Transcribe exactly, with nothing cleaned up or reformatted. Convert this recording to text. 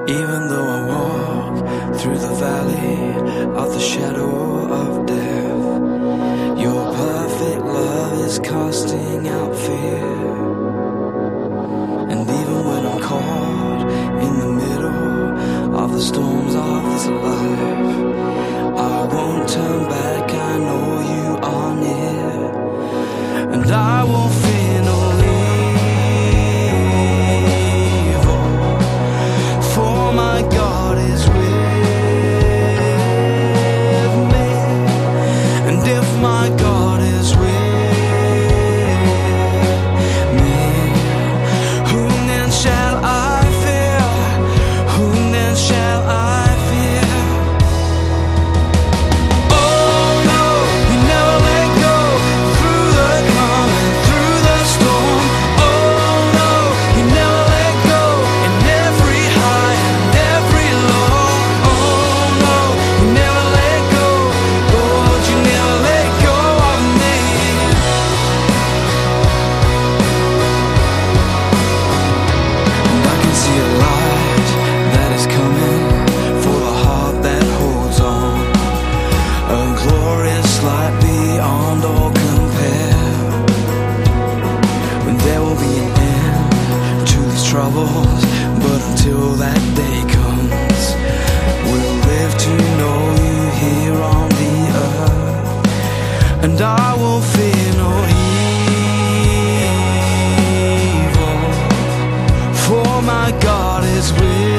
Even though I walk through the valley of the shadow of death, your perfect love is casting out fear. And even when I'm caught in the middle of the storms of this life, I won't turn back, I know you are near. And I won't fear no evil, for my God is with me. And if my God is with me, whom then shall I fear? Whom then shall I fear? Oh no, you never let go, through the calm and through the storm. Oh no, you never let go, in every high and every low. Oh no, you never let go, Lord, you never let go of me. And I can see a light that is coming for the heart that holds on, a glorious light beyond all compare. When there will be an end to these troubles, but until that day comes, we'll live to know you here on the earth. And I will fear no evil, for my God is with